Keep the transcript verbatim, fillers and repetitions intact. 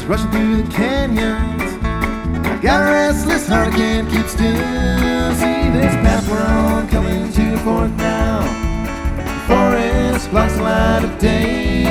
rushing through the canyons. I got a restless heart, I can't keep still. See this path we're on, coming to the fourth now. The forest blocks the light of day.